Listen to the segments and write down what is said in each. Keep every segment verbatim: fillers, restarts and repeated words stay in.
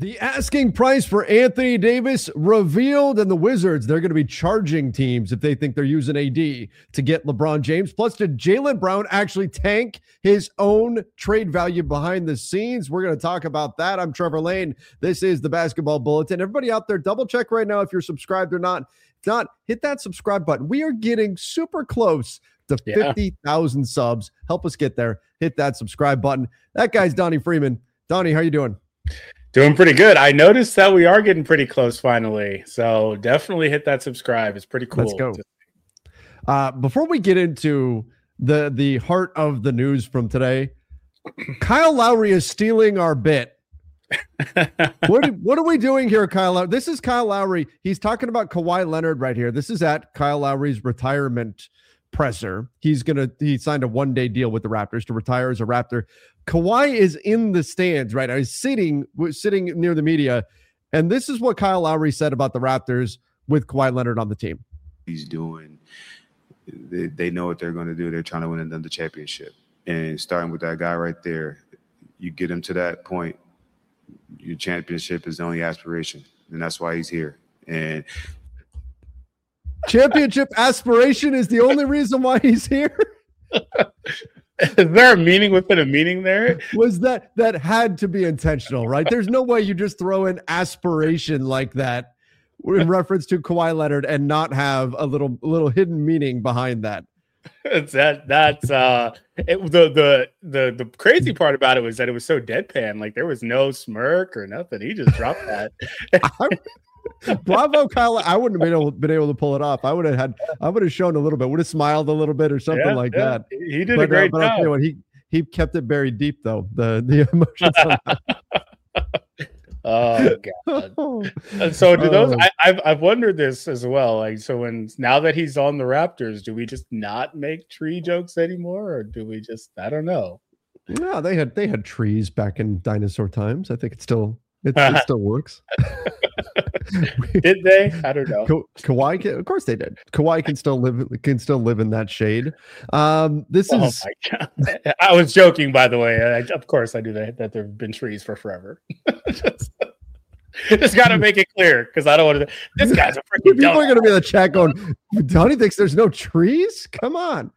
The asking price for Anthony Davis revealed, and the Wizards, they're going to be charging teams if they think they're using A D to get LeBron James. Plus, did Jaylen Brown actually tank his own trade value behind the scenes? We're going to talk about that. I'm Trevor Lane. This is the Basketball Bulletin. Everybody out there, double check right now if you're subscribed or not. If not, hit that subscribe button. We are getting super close to Yeah. fifty thousand subs. Help us get there. Hit that subscribe button. That guy's Donnie Freeman. Donnie, how you doing? Doing pretty good. I noticed that we are getting pretty close finally. So definitely hit that subscribe. It's pretty cool. Let's go. Uh, before we get into the the heart of the news from today, Kyle Lowry is stealing our bit. what, what are we doing here, Kyle Lowry? This is Kyle Lowry. He's talking about Kawhi Leonard right here. This is at Kyle Lowry's retirement presser. He's gonna he signed a one-day deal with the Raptors to retire as a Raptor. Kawhi is in the stands right now. He's sitting sitting near the media, and this is what Kyle Lowry said about the Raptors with Kawhi Leonard on the team. He's doing, they, they know what they're going to do. They're trying to win another championship, and starting with that guy right there, you get him to that point, your championship is the only aspiration, and that's why he's here. And championship aspiration is the only reason why he's here. Is there a meaning within a meaning there? Was that that had to be intentional, right? There's no way you just throw in aspiration like that in reference to Kawhi Leonard and not have a little little hidden meaning behind that. It's that that's uh it, the the the the crazy part about it was that it was so deadpan. Like there was no smirk or nothing. He just dropped that. Bravo, Kyle. I wouldn't have been able, been able to pull it off. I would have had, I would have shown a little bit, would have smiled a little bit or something Yeah, like yeah. that. He did but, a great uh, but I'll job. tell you what, he he kept it buried deep though. The the emotions. On Oh god. And so do those? I, I've I've wondered this as well. Like so, when now that he's on the Raptors, do we just not make tree jokes anymore, or do we just? I don't know. No, they had they had trees back in dinosaur times. I think it still it, it still works. Did they? I don't know. Ka- Kawhi, can, of course they did. Kawhi can still live can still live in that shade. Um, this Oh is my god! I was joking, by the way. I, of course, I do that. That there have been trees for forever. just, just got to make it clear because I don't want to. This guy's a freaking. people are going to dumbass. be in the chat going, Donnie thinks there's no trees. Come on.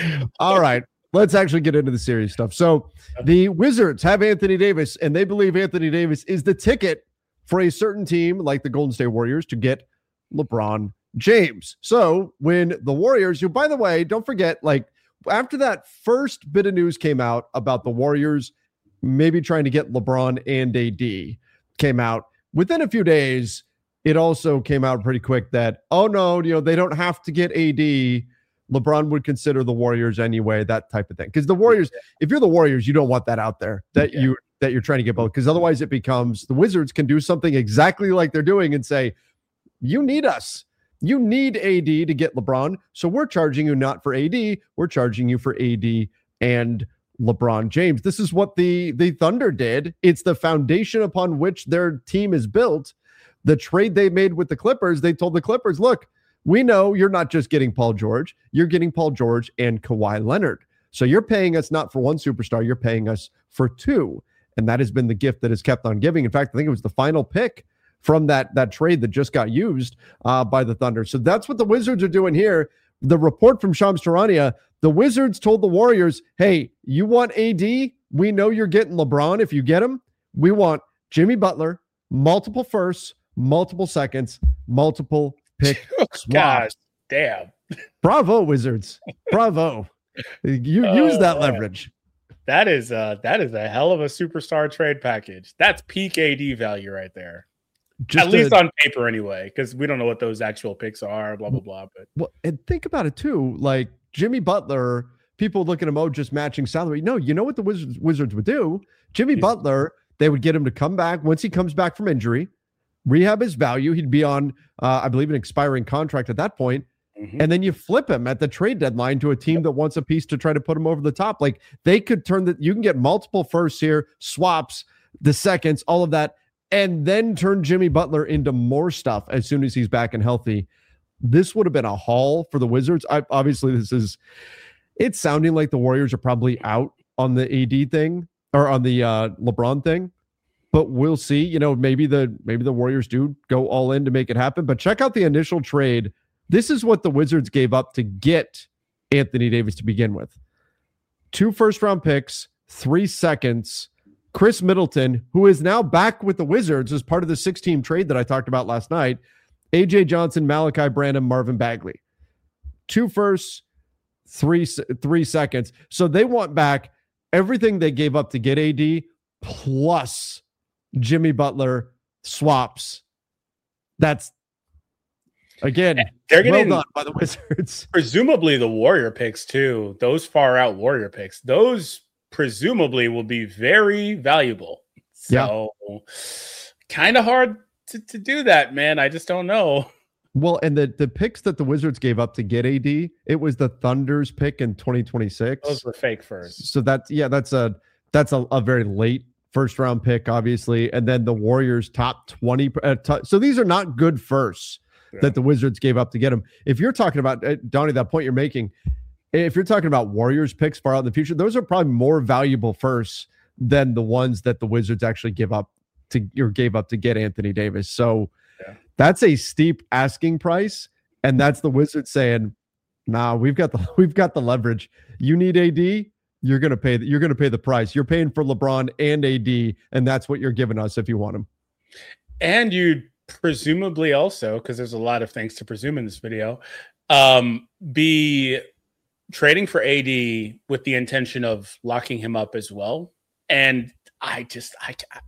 All right. Let's actually get into the serious stuff. So the Wizards have Anthony Davis, and they believe Anthony Davis is the ticket for a certain team like the Golden State Warriors to get LeBron James. So when the Warriors, you by the way, don't forget, like after that first bit of news came out about the Warriors maybe trying to get LeBron and A D came out, within a few days, it also came out pretty quick that, oh no, you know, they don't have to get A D. LeBron would consider the Warriors anyway, that type of thing. Because the Warriors, if you're the Warriors, you don't want that out there that Yeah. you that you're trying to get both. Because otherwise, it becomes the Wizards can do something exactly like they're doing and say, "You need us. You need A D to get LeBron. So we're charging you not for A D. We're charging you for A D and LeBron James." This is what the the Thunder did. It's the foundation upon which their team is built. The trade they made with the Clippers, they told the Clippers, "Look, we know you're not just getting Paul George, you're getting Paul George and Kawhi Leonard. So you're paying us not for one superstar, you're paying us for two." And that has been the gift that has kept on giving. In fact, I think it was the final pick from that, that trade that just got used uh, by the Thunder. So that's what the Wizards are doing here. The report from Shams Charania, the Wizards told the Warriors, hey, you want A D? We know you're getting LeBron if you get him. We want Jimmy Butler, multiple firsts, multiple seconds, multiple pick swaps. Gosh, damn. Bravo, Wizards. Bravo. You use Oh, that man. leverage. That is uh that is a hell of a superstar trade package. That's peak A D value right there. Just At least to- on paper anyway, because we don't know what those actual picks are, blah blah blah. But well, and think about it too. Like Jimmy Butler, people look at him, oh, just matching salary. No, you know what the Wizards, Wizards would do? Jimmy He's- Butler, they would get him to come back once he comes back from injury, rehab his value. He'd be on, uh, I believe, an expiring contract at that point. Mhm. And then you flip him at the trade deadline to a team that wants a piece to try to put him over the top. Like they could turn that. You can get multiple firsts here, swaps, the seconds, all of that, and then turn Jimmy Butler into more stuff as soon as he's back and healthy. This would have been a haul for the Wizards. I, obviously, this is, it's sounding like the Warriors are probably out on the A D thing or on the uh, LeBron thing. but we'll see. You know, maybe the maybe the Warriors do go all in to make it happen. But check out the initial trade. This is what the Wizards gave up to get Anthony Davis to begin with. Two first-round picks, three seconds, Chris Middleton, who is now back with the Wizards as part of the six-team trade that I talked about last night, A J Johnson, Malachi Branham, Marvin Bagley. Two firsts, three, three seconds. So they want back everything they gave up to get A D plus Jimmy Butler swaps. That's, again, they're getting well done by the Wizards. Presumably the Warrior picks too. Those far out Warrior picks, those presumably will be very valuable. So yeah. kind of hard to, to do that, man. I just don't know. Well, and the, the picks that the Wizards gave up to get A D, it was the Thunder's pick in twenty twenty-six. Those were fake first. So that's, yeah, that's a, that's a, a very late first round pick, obviously. And then the Warriors top twenty. Uh, t- so these are not good firsts yeah. that the Wizards gave up to get him. If you're talking about, uh, Donnie, that point you're making, if you're talking about Warriors picks far out in the future, those are probably more valuable firsts than the ones that the Wizards actually give up to, or gave up to get Anthony Davis. So yeah. that's a steep asking price. And that's the Wizards saying, nah, we've got the, we've got the leverage. You need A D. You're going to pay, you're going to pay the price. You're paying for LeBron and A D. And that's what you're giving us if you want him. And you presumably also, because there's a lot of things to presume in this video, um, be trading for A D with the intention of locking him up as well. And I just, I, I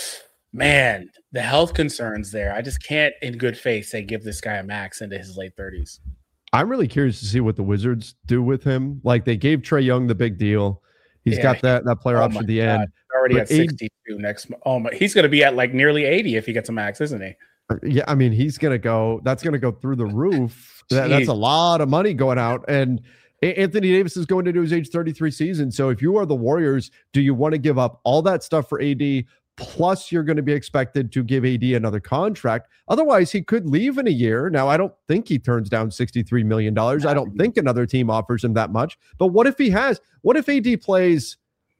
man, the health concerns there. I just can't in good faith say give this guy a max into his late thirties. I'm really curious to see what the Wizards do with him. Like they gave Trae Young the big deal. He's yeah, got that, that player oh option at the God. end. Already but at sixty-two eighty, next. Oh my, he's going to be at like nearly eighty if he gets a max, isn't he? Yeah, I mean, he's going to go, that's going to go through the roof. that, that's a lot of money going out. And Anthony Davis is going to do his age thirty-three season. So if you are the Warriors, do you want to give up all that stuff for A D? Plus, you're going to be expected to give A D another contract. Otherwise, he could leave in a year. Now, I don't think he turns down sixty-three million dollars. I don't think another team offers him that much. But what if he has? What if A D plays?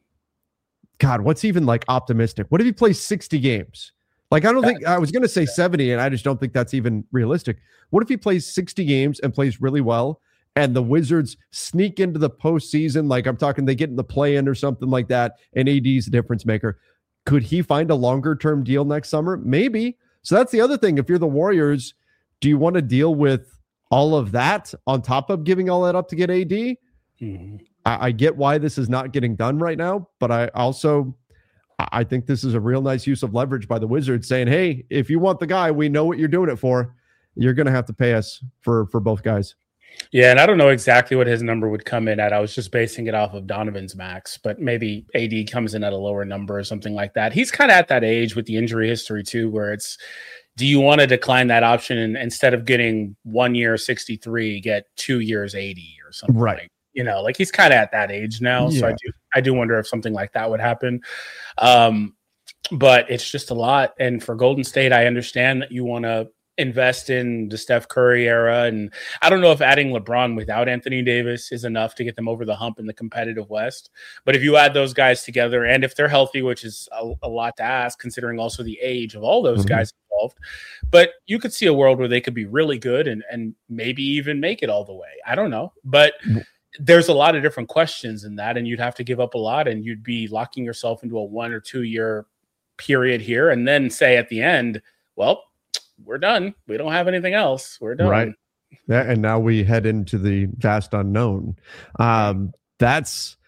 God, what's even like optimistic? What if he plays sixty games? Like, I don't think, I was going to say seventy, and I just don't think that's even realistic. What if he plays sixty games and plays really well, and the Wizards sneak into the postseason? Like, I'm talking, they get in the play-in or something like that, and A D's a difference maker. Could he find a longer-term deal next summer? Maybe. So that's the other thing. If you're the Warriors, do you want to deal with all of that on top of giving all that up to get A D? Mm-hmm. I, I get why this is not getting done right now, but I also... I think this is a real nice use of leverage by the Wizards saying, hey, if you want the guy, we know what you're doing it for. You're going to have to pay us for, for both guys. Yeah, and I don't know exactly what his number would come in at. I was just basing it off of Donovan's max, but maybe A D comes in at a lower number or something like that. He's kind of at that age with the injury history too, where it's, do you want to decline that option and instead of getting one year sixty-three, get two years eighty or something? Right. Like, you know, like he's kind of at that age now. Yeah. So I do, I do wonder if something like that would happen. Um, but it's just a lot. And for Golden State, I understand that you want to invest in the Steph Curry era. And I don't know if adding LeBron without Anthony Davis is enough to get them over the hump in the competitive West. But if you add those guys together, and if they're healthy, which is a, a lot to ask, considering also the age of all those mm-hmm. guys involved, but you could see a world where they could be really good and, and maybe even make it all the way. I don't know. But mm-hmm. there's a lot of different questions in that, and you'd have to give up a lot, and you'd be locking yourself into a one or two year period here. And then say at the end, well, we're done. We don't have anything else. We're done. Right. Yeah. And now we head into the vast unknown. Um, that's,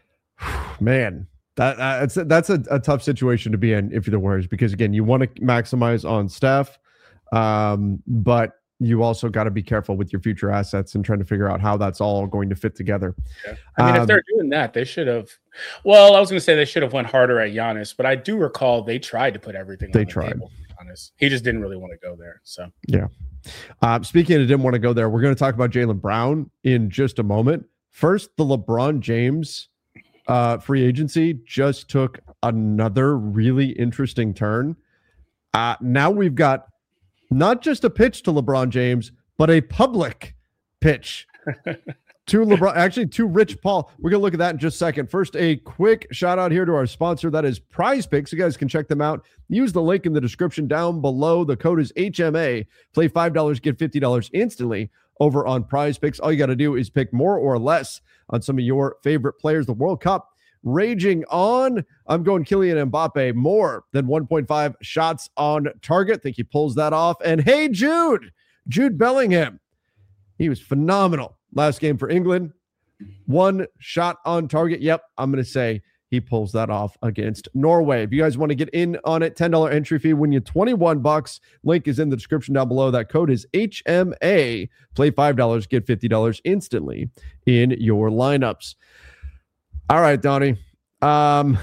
man, that that's, that's a, a tough situation to be in if you're the Warriors, because again, you want to maximize on Steph, um, but you also got to be careful with your future assets and trying to figure out how that's all going to fit together. Yeah. I mean, um, if they're doing that, they should have. Well, I was going to say they should have went harder at Giannis, but I do recall they tried to put everything. They on the tried. Table, Giannis. He just didn't really want to go there. So yeah. Uh, speaking of didn't want to go there, we're going to talk about Jaylen Brown in just a moment. First, the LeBron James uh, free agency just took another really interesting turn. Uh, now we've got not just a pitch to LeBron James, but a public pitch To LeBron, actually, to Rich Paul. We're going to look at that in just a second. First, a quick shout out here to our sponsor. That is Prize Picks. You guys can check them out. Use the link in the description down below. The code is H M A. Play five dollars, get fifty dollars instantly over on Prize Picks. All you got to do is pick more or less on some of your favorite players. The World Cup raging on. I'm going Kylian Mbappe, more than one point five shots on target. Think he pulls that off. And hey, Jude, Jude Bellingham. He was phenomenal last game for England. One shot on target. Yep, I'm going to say he pulls that off against Norway. If you guys want to get in on it, ten dollars entry fee, win you twenty-one bucks. Link is in the description down below. That code is H M A. Play five dollars, get fifty dollars instantly in your lineups. All right, Donnie. Um,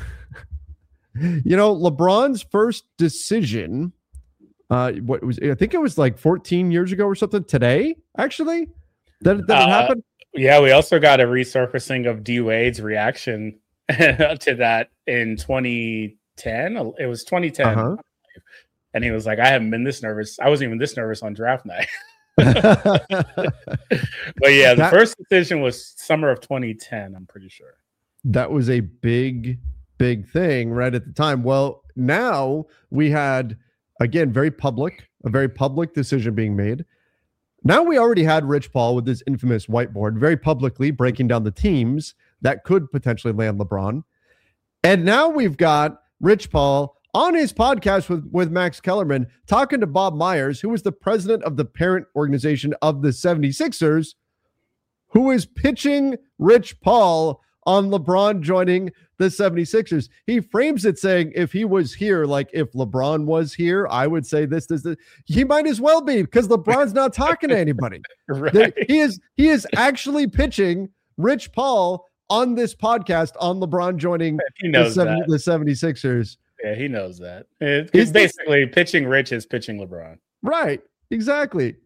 you know, LeBron's first decision, uh, what was I think it was like fourteen years ago or something today, actually. That, that uh, happened? Yeah, we also got a resurfacing of D Wade's reaction to that in twenty ten. It was twenty ten. Uh-huh. And he was like, I haven't been this nervous. I wasn't even this nervous on draft night. But yeah, the that, first decision was summer of twenty ten, I'm pretty sure. That was a big, big thing right at the time. Well, now we had, again, very public, a very public decision being made. Now we already had Rich Paul with his infamous whiteboard very publicly breaking down the teams that could potentially land LeBron. And now we've got Rich Paul on his podcast with, with Max Kellerman talking to Bob Myers, who was the president of the parent organization of the seventy-sixers, who is pitching Rich Paul on LeBron joining the seventy-sixers. He frames it saying, if he was here, like if LeBron was here, I would say this, this, this. He might as well be, because LeBron's not talking to anybody. Right. He is, he is actually pitching Rich Paul on this podcast on LeBron joining he knows the, seventy, that. the seventy-sixers. Yeah, he knows that. It, it's basically this, pitching Rich is pitching LeBron. Right. Exactly.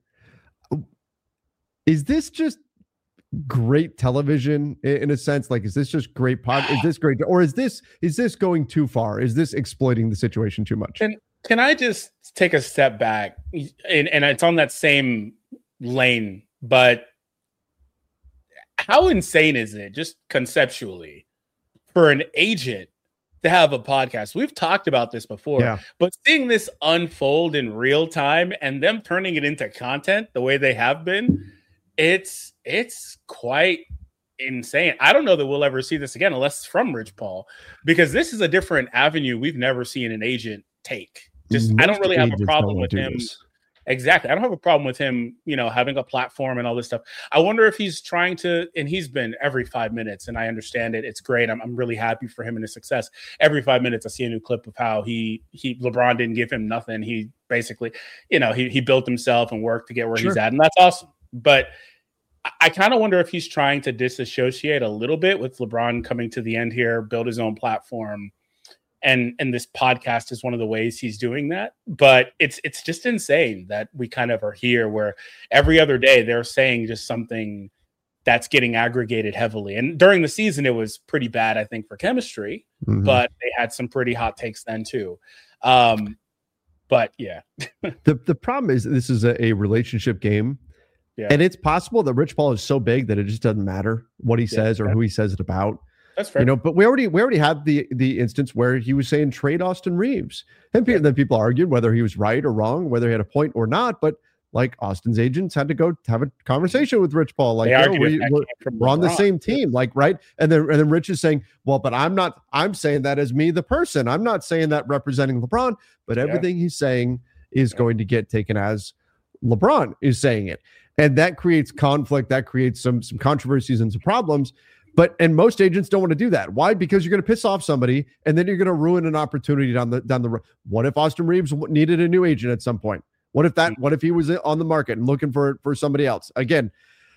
Is this just great television in a sense? Like, is this just great pod? Is this great? Or is this, is this going too far? Is this exploiting the situation too much? Can, can I just take a step back? And, and it's on that same lane, but how insane is it just conceptually for an agent to have a podcast? We've talked about this before, yeah. But seeing this unfold in real time and them turning it into content the way they have been, it's it's quite insane. I don't know that we'll ever see this again unless it's from Rich Paul, because this is a different avenue we've never seen an agent take. Just Most I don't really have a problem with him. This. Exactly. I don't have a problem with him, you know, having a platform and all this stuff. I wonder if he's trying to, and he's been every five minutes, and I understand it. It's great. I'm, I'm really happy for him and his success. Every five minutes, I see a new clip of how he, he, LeBron didn't give him nothing. He basically, you know, he, he built himself and worked to get where sure. he's at. And that's awesome. But I, I kind of wonder if he's trying to disassociate a little bit with LeBron coming to the end here, build his own platform. And and this podcast is one of the ways he's doing that. But it's it's just insane that we kind of are here where every other day they're saying just something that's getting aggregated heavily. And during the season, it was pretty bad, I think, for chemistry. Mm-hmm. But they had some pretty hot takes then, too. Um, but, yeah. the The problem is this is a, a relationship game. Yeah. And it's possible that Rich Paul is so big that it just doesn't matter what he yeah, says or yeah. who he says it about. That's fair. You know, but we already we already had the the instance where he was saying trade Austin Reeves, and pe- then people argued whether he was right or wrong, whether he had a point or not. But like Austin's agents had to go have a conversation with Rich Paul, like, you know, we, we're, we're on the same team, like, right? And then and then Rich is saying, well, but I'm not. I'm saying that as me, the person. I'm not saying that representing LeBron, but everything yeah. he's saying is yeah. going to get taken as LeBron is saying it, and that creates conflict. That creates some some controversies and some problems. But and most agents don't want to do that. Why? Because you're going to piss off somebody, and then you're going to ruin an opportunity down the down the road. What if Austin Reeves needed a new agent at some point? What if that? What if he was on the market and looking for for somebody else? Again,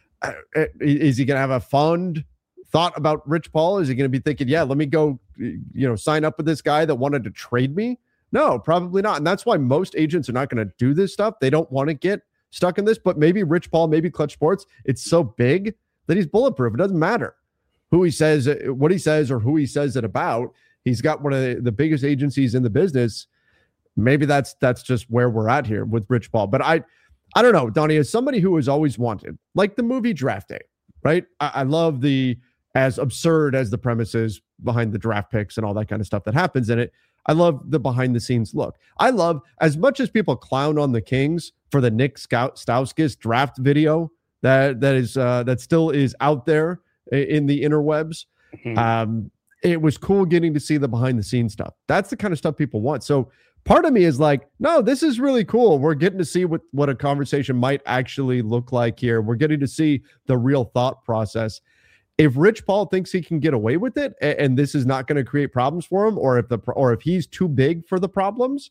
is he going to have a fond thought about Rich Paul? Is he going to be thinking, yeah, let me go, you know, sign up with this guy that wanted to trade me? No, probably not. And that's why most agents are not going to do this stuff. They don't want to get stuck in this. But maybe Rich Paul, maybe Clutch Sports, it's so big that he's bulletproof. It doesn't matter who he says, what he says, or who he says it about. He's got one of the, the biggest agencies in the business. Maybe that's that's just where we're at here with Rich Paul. But I, I don't know, Donnie, as somebody who has always wanted, like the movie Draft Day, right? I, I love the, as absurd as the premises behind the draft picks and all that kind of stuff that happens in it, I love the behind the scenes look. I love, as much as people clown on the Kings for the Nick Scout Stauskas draft video that that is uh, that still is out there in the interwebs. Mm-hmm. Um, it was cool getting to see the behind the scenes stuff. That's the kind of stuff people want. So part of me is like, no, this is really cool. We're getting to see what, what a conversation might actually look like here. We're getting to see the real thought process. If Rich Paul thinks he can get away with it and, and this is not going to create problems for him, or if the or if he's too big for the problems,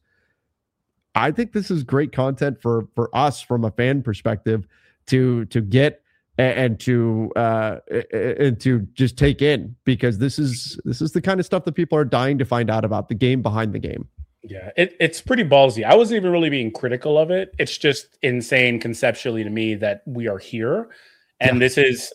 I think this is great content for for us from a fan perspective to to get and, and to uh, and to just take in, because this is this is the kind of stuff that people are dying to find out about, the game behind the game. Yeah, it, it's pretty ballsy. I wasn't even really being critical of it. It's just insane conceptually to me that we are here, and yeah. this is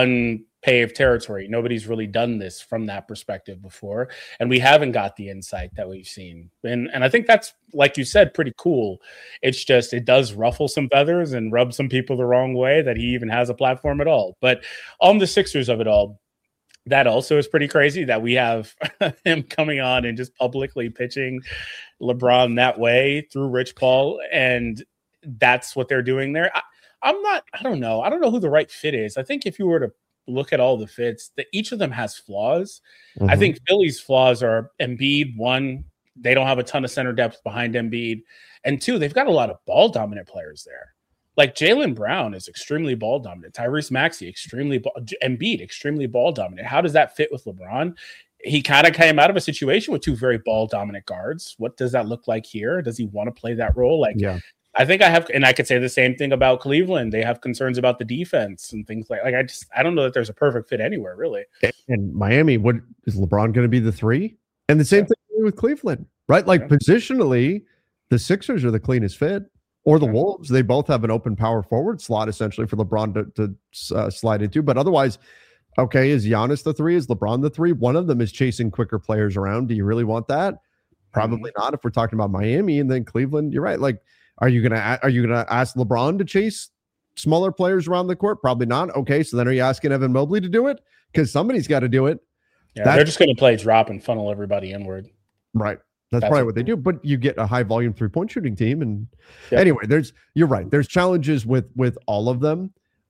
unpaved territory. Nobody's really done this from that perspective before, and we haven't got the insight that we've seen. And and I think that's, like you said, pretty cool. It's just, it does ruffle some feathers and rub some people the wrong way that he even has a platform at all. But on the Sixers of it all, that also is pretty crazy that we have him coming on and just publicly pitching LeBron that way through Rich Paul, and that's what they're doing there. I, I'm not, I don't know. I don't know who the right fit is. I think if you were to look at all the fits, that each of them has flaws. Mm-hmm. I think Philly's flaws are Embiid. One, they don't have a ton of center depth behind Embiid. And two, they've got a lot of ball dominant players there. Like Jaylen Brown is extremely ball dominant. Tyrese Maxey, extremely ball, Embiid, extremely ball dominant. How does that fit with LeBron? He kind of came out of a situation with two very ball dominant guards. What does that look like here? Does he want to play that role? Like, yeah. I think I have, and I could say the same thing about Cleveland. They have concerns about the defense and things like, like I just, I don't know that there's a perfect fit anywhere, really. And Miami, what is LeBron going to be the three? And the same yeah. thing with Cleveland, right? Like yeah. positionally, the Sixers are the cleanest fit, or the yeah. Wolves. They both have an open power forward slot essentially for LeBron to, to uh, slide into. But otherwise, okay, is Giannis the three? Is LeBron the three? One of them is chasing quicker players around. Do you really want that? Probably mm-hmm. not. If we're talking about Miami, and then Cleveland, you're right. Like, Are you gonna are you gonna ask LeBron to chase smaller players around the court? Probably not. Okay, so then are you asking Evan Mobley to do it? Because somebody's got to do it. Yeah, That's, they're just going to play drop and funnel everybody inward. Right. That's, That's probably what they do. But you get a high volume three point shooting team, and yep. anyway, there's you're right. There's challenges with with all of them.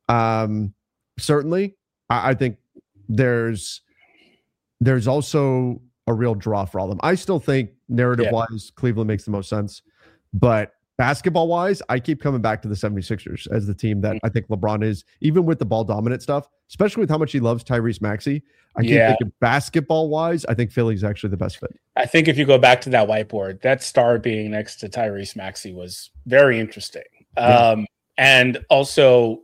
Um, certainly, I, I think there's there's also a real draw for all of them. I still think narrative wise, yeah. Cleveland makes the most sense, but basketball wise, I keep coming back to the seventy-sixers as the team that I think LeBron is, even with the ball dominant stuff, especially with how much he loves Tyrese Maxey. I keep yeah. thinking basketball wise, I think Philly's actually the best fit. I think if you go back to that whiteboard, that star being next to Tyrese Maxey was very interesting. Yeah. Um, and also,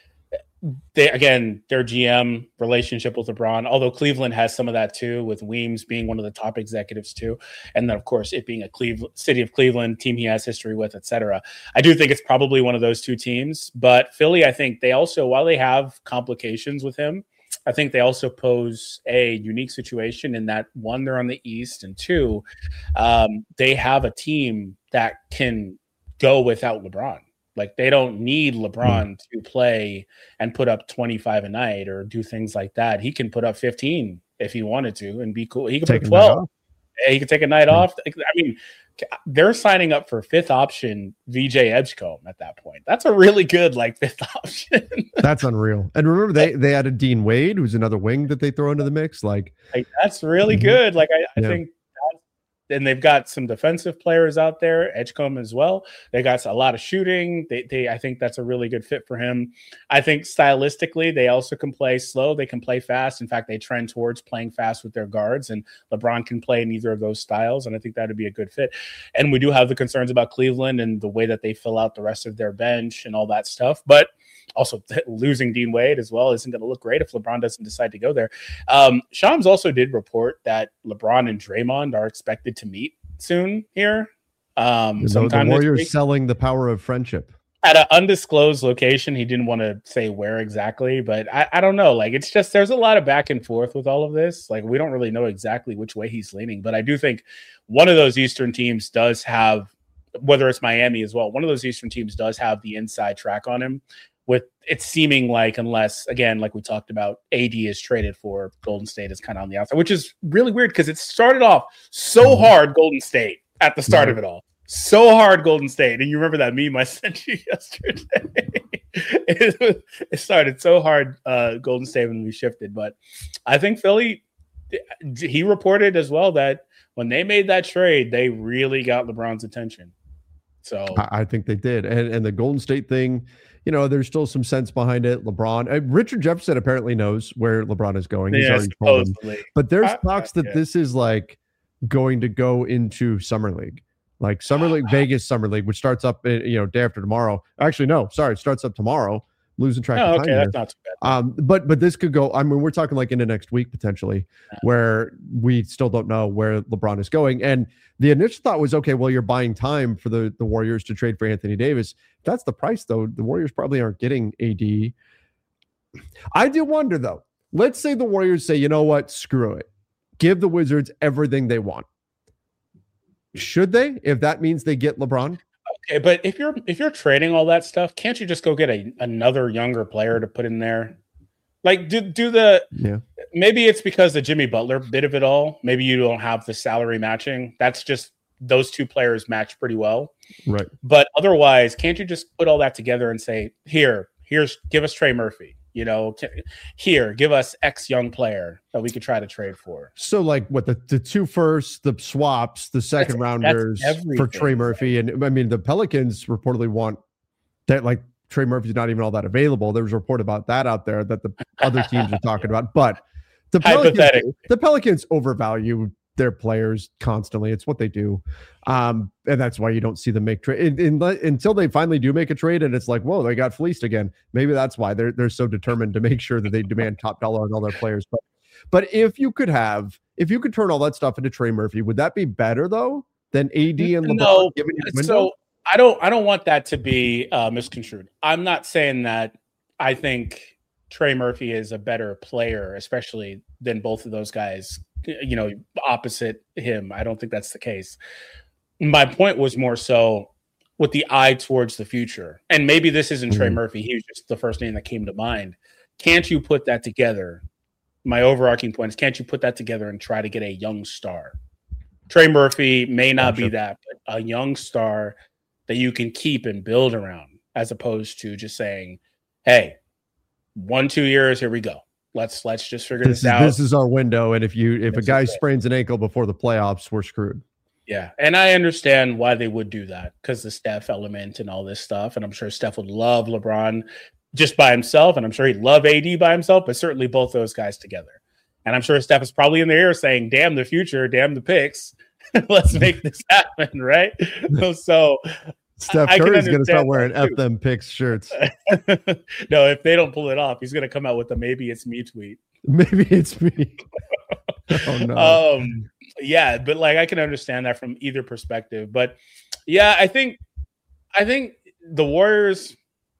they again, their G M relationship with LeBron, although Cleveland has some of that too, with Weems being one of the top executives too. And then, of course, it being a Cleveland city of Cleveland team he has history with, et cetera. I do think it's probably one of those two teams. But Philly, I think they also, while they have complications with him, I think they also pose a unique situation in that, one, they're on the East, and two, um, they have a team that can go without LeBron. Like, they don't need LeBron to play and put up twenty-five a night or do things like that. He can put up fifteen if he wanted to and be cool. He can take put twelve. He can take a night yeah. off. I mean, they're signing up for fifth option V J Edgecombe at that point. That's a really good, like, fifth option. That's unreal. And remember, they they added Dean Wade, who's another wing that they throw into the mix. Like, like that's really mm-hmm. good. Like, I, I yeah. think. And they've got some defensive players out there, Edgecombe as well. They got a lot of shooting. They, they, I think that's a really good fit for him. I think stylistically, they also can play slow. They can play fast. In fact, they trend towards playing fast with their guards, and LeBron can play in either of those styles. And I think that would be a good fit. And we do have the concerns about Cleveland and the way that they fill out the rest of their bench and all that stuff. But also, losing Dean Wade as well isn't going to look great if LeBron doesn't decide to go there. Um, Shams also did report that LeBron and Draymond are expected to meet soon here. Um, sometime the Warriors selling the power of friendship at an undisclosed location. He didn't want to say where exactly, but I, I don't know. Like, it's just, there's a lot of back and forth with all of this. Like, we don't really know exactly which way he's leaning, but I do think one of those Eastern teams does have, whether it's Miami as well, one of those Eastern teams does have the inside track on him, with it seeming like, unless, again, like we talked about, A D is traded for, Golden State is kind of on the outside, which is really weird because it started off so hard, Golden State, at the start of it all. So hard, Golden State. And you remember that meme I sent you yesterday? it, it started so hard, uh, Golden State, when we shifted. But I think Philly, he reported as well that when they made that trade, they really got LeBron's attention. So I, I think they did. And, and the Golden State thing, you know, there's still some sense behind it. LeBron, uh, Richard Jefferson apparently knows where LeBron is going. He's yeah, already told him. But there's I, talks that yeah. this is like going to go into Summer League. Like Summer League, Vegas Summer League, which starts up, you know, day after tomorrow. Actually, no, sorry, it starts up tomorrow. Losing track oh, of time. Okay, here. that's not too bad. Um, but but this could go. I mean, we're talking like into next week potentially, yeah. where we still don't know where LeBron is going. And the initial thought was, okay, well, you're buying time for the the Warriors to trade for Anthony Davis. If that's the price, though. The Warriors probably aren't getting A D. I do wonder, though. Let's say the Warriors say, you know what, screw it, give the Wizards everything they want. Should they, if that means they get LeBron? Okay, but if you're if you're trading all that stuff, can't you just go get a another younger player to put in there? Like, do do the yeah. Maybe it's because the Jimmy Butler bit of it all. Maybe you don't have the salary matching. That's just those two players match pretty well, right? But otherwise, can't you just put all that together and say, here, here's give us Trey Murphy. You know, here, give us X young player that we could try to trade for. So, like, what the, the two firsts, the swaps, the second that's, rounders that's for Trey Murphy, and I mean, the Pelicans reportedly want that. Like, Trey Murphy's not even all that available. There was a report about that out there that the other teams are talking about. But the Pelicans, the Pelicans overvalue their players constantly. It's what they do. Um, and that's why you don't see them make trade in, in, until they finally do make a trade. And it's like, whoa, they got fleeced again. Maybe that's why they're, they're so determined to make sure that they demand top dollar on all their players. But, but if you could have, if you could turn all that stuff into Trey Murphy, would that be better though than A D and LeBron? No, giving you a so I don't, I don't want that to be uh, misconstrued. I'm not saying that I think Trey Murphy is a better player, especially than both of those guys, you know, opposite him. I don't think that's the case. My point was more so with the eye towards the future. And maybe this isn't mm-hmm. Trey Murphy. He was just the first name that came to mind. Can't you put that together? My overarching point is, can't you put that together and try to get a young star? Trey Murphy may not gotcha. be that, but a young star that you can keep and build around, as opposed to just saying, hey, one, two years, here we go. Let's let's just figure this, this out. This is our window. And if you if this a guy sprains an ankle before the playoffs, we're screwed. Yeah. And I understand why they would do that, because the Steph element and all this stuff. And I'm sure Steph would love LeBron just by himself. And I'm sure he'd love A D by himself, but certainly both those guys together. And I'm sure Steph is probably in the air saying, damn the future, damn the picks. Let's make this happen, right? So Steph Curry's going to start wearing F them picks shirts. No, if they don't pull it off, he's going to come out with a maybe it's me tweet. Maybe it's me. Oh, no. Um, yeah, but like I can understand that from either perspective. But yeah, I think I think the Warriors,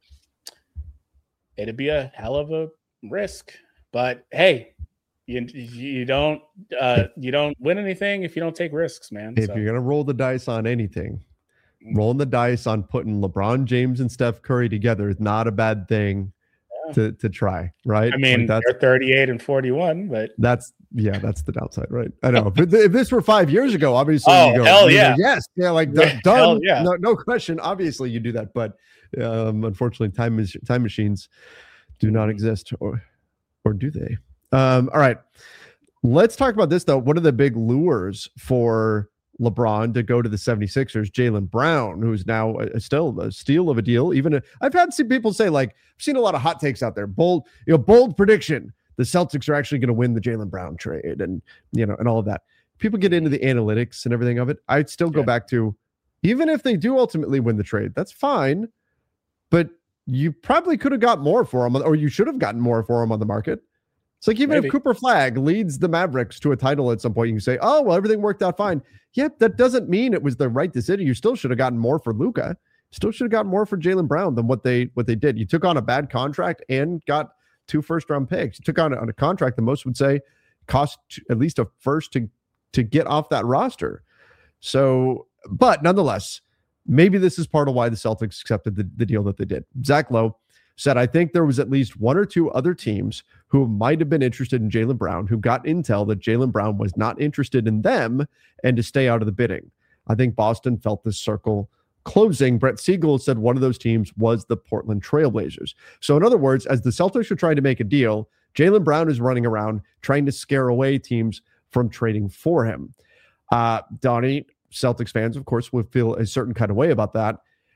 it'd be a hell of a risk. But hey, you you don't uh, you don't win anything if you don't take risks, man. If so. you're gonna roll the dice on anything, rolling the dice on putting LeBron James and Steph Curry together is not a bad thing yeah. to, to try, right? I mean, like that's, they're thirty-eight and forty-one, but that's yeah, that's the downside, right? I know. If, if this were five years ago, obviously, oh you go, hell yeah, go, yes, yeah, like yeah, done, yeah. no, no question. Obviously, you do that, but um, unfortunately, time is time machines do not exist, or or do they? Um, all right, let's talk about this though. One of the big lures for LeBron to go to the seventy-sixers, Jaylen Brown, who's now a, still a steal of a deal. Even a, I've had some people say, like, I've seen a lot of hot takes out there. Bold, you know, bold prediction. The Celtics are actually going to win the Jaylen Brown trade, and you know, and all of that. People get into the analytics and everything of it. I'd still go yeah. back to, even if they do ultimately win the trade, that's fine. But you probably could have got more for him, or you should have gotten more for him on the market. It's like, even Maybe. if Cooper Flagg leads the Mavericks to a title at some point, you can say, oh, well, everything worked out fine. Yep, that doesn't mean it was the right decision. You still should have gotten more for Luka. Still should have gotten more for Jaylen Brown than what they what they did. You took on a bad contract and got two first-round picks. You took on a, on a contract that most would say cost at least a first to, to get off that roster. So, but nonetheless, maybe this is part of why the Celtics accepted the, the deal that they did. Zach Lowe. said, I think there was at least one or two other teams who might have been interested in Jaylen Brown, who got intel that Jaylen Brown was not interested in them and to stay out of the bidding. I think Boston felt this circle closing. Brett Siegel said one of those teams was the Portland Trailblazers. So in other words, as the Celtics are trying to make a deal, Jaylen Brown is running around trying to scare away teams from trading for him. Uh, Donnie, Celtics fans, of course, would feel a certain kind of way about that.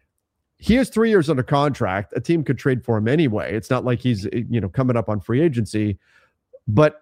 He has three years under contract. A team could trade for him anyway. It's not like he's, you know, coming up on free agency. But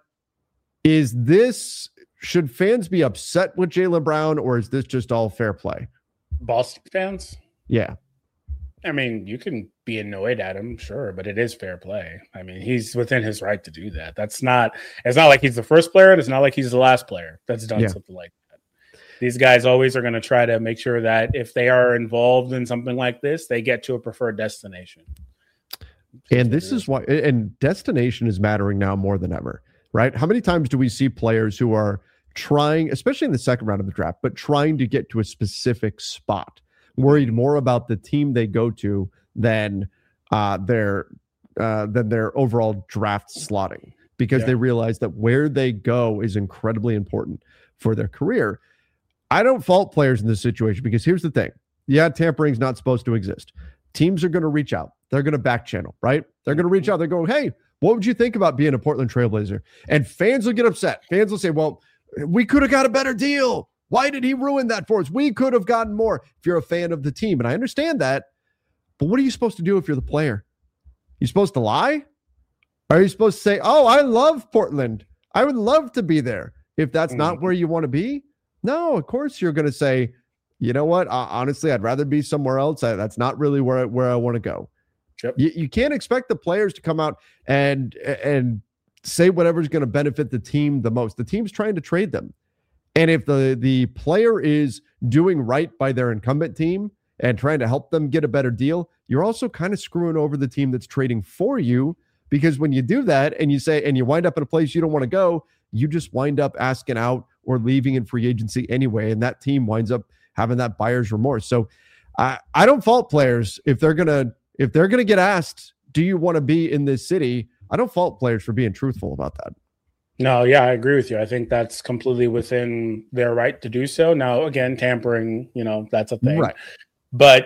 is this, should fans be upset with Jaylen Brown, or is this just all fair play? Boston fans? Yeah. I mean, you can be annoyed at him, sure, but it is fair play. I mean, he's within his right to do that. That's not, it's not like he's the first player, and it's not like he's the last player that's done yeah. something like that. These guys always are going to try to make sure that if they are involved in something like this, they get to a preferred destination. And this is why, and destination is mattering now more than ever, right? How many times do we see players who are trying, especially in the second round of the draft, but trying to get to a specific spot, worried more about the team they go to than uh, their uh, than their overall draft slotting, because yeah. they realize that where they go is incredibly important for their career. I don't fault players in this situation, because here's the thing. Yeah, tampering's not supposed to exist. Teams are going to reach out. They're going to back channel, right? They're going to reach out. They're going, hey, what would you think about being a Portland Trailblazer? And fans will get upset. Fans will say, well, we could have got a better deal. Why did he ruin that for us? We could have gotten more if you're a fan of the team. And I understand that. But what are you supposed to do if you're the player? You supposed to lie? Are you supposed to say, oh, I love Portland. I would love to be there. If that's mm-hmm. not where you want to be? No, of course you're going to say, you know what? Uh, honestly, I'd rather be somewhere else. I, that's not really where I, where I want to go. Yep. You, you can't expect the players to come out and and say whatever's going to benefit the team the most. The team's trying to trade them. And if the, the player is doing right by their incumbent team and trying to help them get a better deal, you're also kind of screwing over the team that's trading for you, because when you do that and you say, and you wind up in a place you don't want to go, you just wind up asking out or leaving in free agency anyway. And that team winds up having that buyer's remorse. So I, I don't fault players if they're going to, if they're going to get asked, do you want to be in this city? I don't fault players for being truthful about that. No, yeah, I agree with you. I think that's completely within their right to do so. Now, again, tampering, you know, that's a thing. Right. But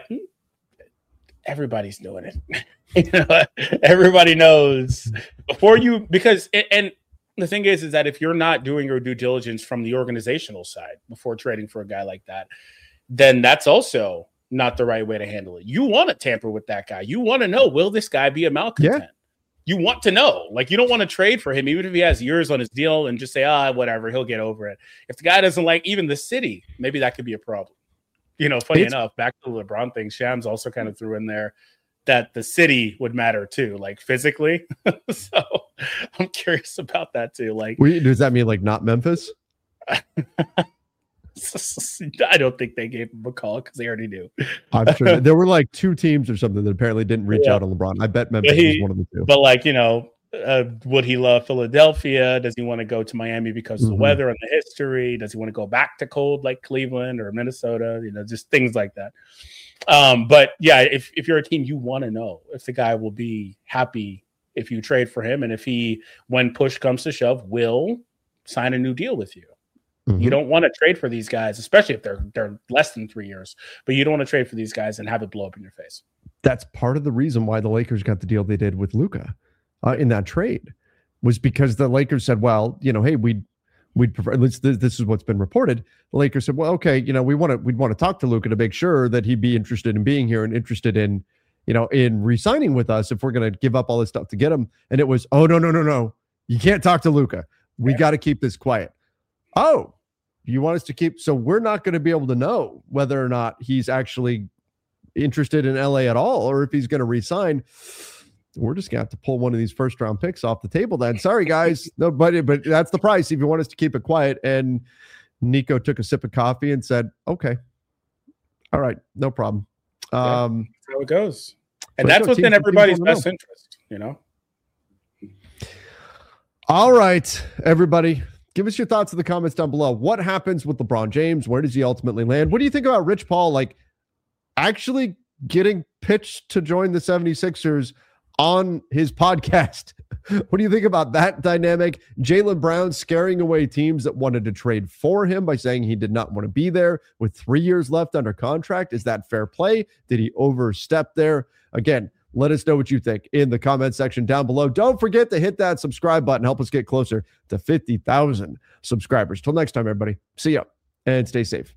everybody's doing it. You know, everybody knows before you, because, and the thing is, is that if you're not doing your due diligence from the organizational side before trading for a guy like that, then that's also not the right way to handle it. You want to tamper with that guy. You want to know, will this guy be a malcontent? Yeah. You want to know, like, you don't want to trade for him, even if he has years on his deal, and just say, ah, whatever, he'll get over it. If the guy doesn't like even the city, maybe that could be a problem. You know, funny it's- enough, back to the LeBron thing, Shams also kind of threw in there that the city would matter too, like physically. So I'm curious about that too. Like, Wait, does that mean like not Memphis? I don't think they gave him a call because they already knew. I'm sure there were like two teams or something that apparently didn't reach yeah. out on LeBron. I bet Memphis he, was one of the two. But like, you know, uh, would he love Philadelphia? Does he want to go to Miami because of mm-hmm. the weather and the history? Does he want to go back to cold like Cleveland or Minnesota? You know, just things like that. Um, but yeah, if, if you're a team, you want to know if the guy will be happy if you trade for him, and if he, when push comes to shove, will sign a new deal with you. Mm-hmm. You don't want to trade for these guys, especially if they're they're less than three years. But you don't want to trade for these guys and have it blow up in your face. That's part of the reason why the Lakers got the deal they did with Luka uh, in that trade, was because the Lakers said, well, you know, hey, we'd we'd prefer, this, this is what's been reported. The Lakers said, well, okay, you know, we want to we'd want to talk to Luka to make sure that he'd be interested in being here and interested in, you know, in re-signing with us if we're going to give up all this stuff to get him. And it was, oh, no, no, no, no. You can't talk to Luka. We yeah. got to keep this quiet. Oh, you want us to keep, so we're not going to be able to know whether or not he's actually interested in L A at all, or if he's going to re-sign. We're just going to have to pull one of these first round picks off the table then. Sorry, guys. No, but, but that's the price if you want us to keep it quiet. And Nico took a sip of coffee and said, okay, all right, no problem. Yeah, um, that's how it goes. And that's within everybody's best know. interest, you know? All right, everybody. Give us your thoughts in the comments down below. What happens with LeBron James? Where does he ultimately land? What do you think about Rich Paul, like, actually getting pitched to join the seventy-sixers on his podcast. What do you think about that dynamic? Jaylen Brown scaring away teams that wanted to trade for him by saying he did not want to be there with three years left under contract. Is that fair play? Did he overstep there? Again, let us know what you think in the comment section down below. Don't forget to hit that subscribe button. Help us get closer to fifty thousand subscribers. Till next time, everybody. See ya and stay safe.